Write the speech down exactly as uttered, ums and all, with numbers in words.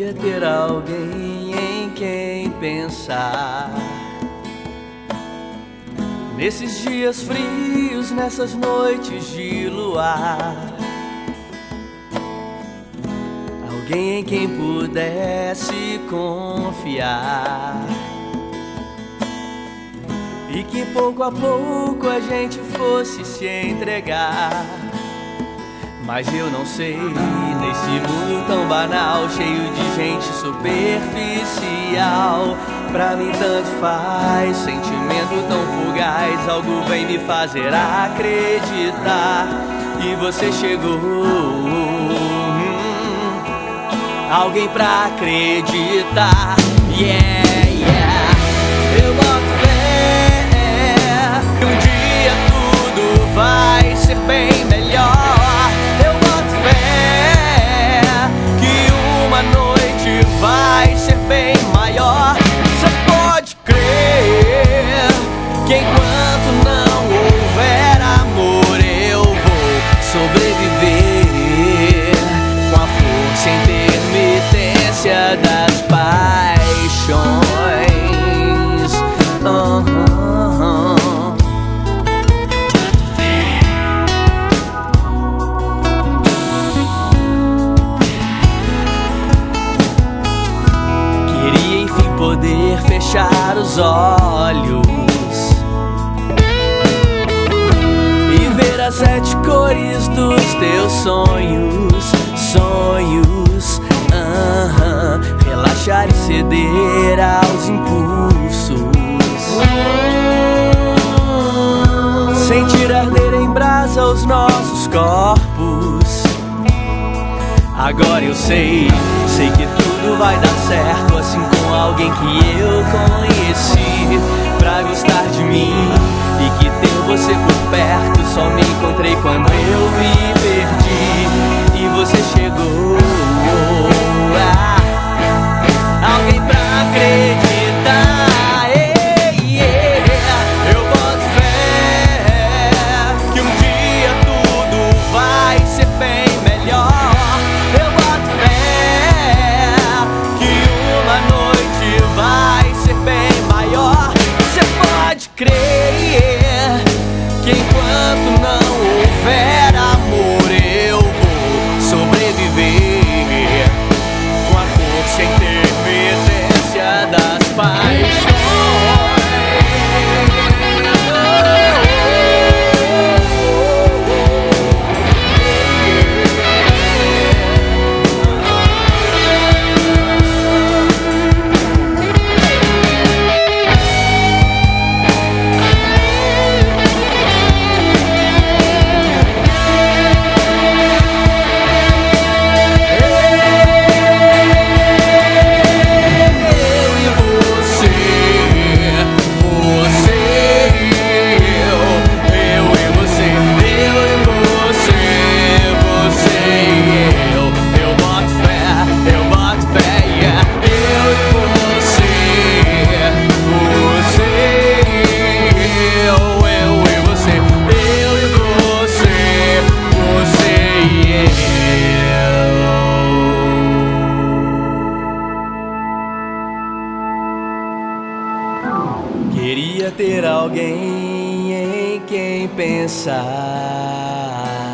Queria ter alguém em quem pensar. Nesses dias frios, nessas noites de luar, alguém em quem pudesse confiar, e que pouco a pouco a gente fosse se entregar. Mas eu não sei, nesse mundo tão banal, cheio de gente superficial, pra mim tanto faz, sentimento tão fugaz, algo vem me fazer acreditar. E você chegou, hum, alguém pra acreditar. Yeah, yeah. Eu boto fé que um dia tudo vai ser bem melhor. Vai ser bem maior. Você pode crer que enquanto não houver amor, eu vou sobreviver com a força e intermitência das paixões. uh-huh. Poder fechar os olhos e ver as sete cores dos teus sonhos, sonhos, uh-huh. Relaxar e ceder aos impulsos, sentir arder em brasa os nossos corpos. Agora eu sei, sei que tudo vai dar certo, assim com alguém que eu conheci, pra gostar de mim e que ter você por perto. Só me encontrei quando eu me perdi e você chegou. Ah, alguém pra acreditar. Yeah, yeah. Eu boto fé que um dia tudo vai ser bem melhor. Crer que enquanto não houver amor, eu vou sobreviver com a força e intermitência das paixões. Queria ter alguém em quem pensar.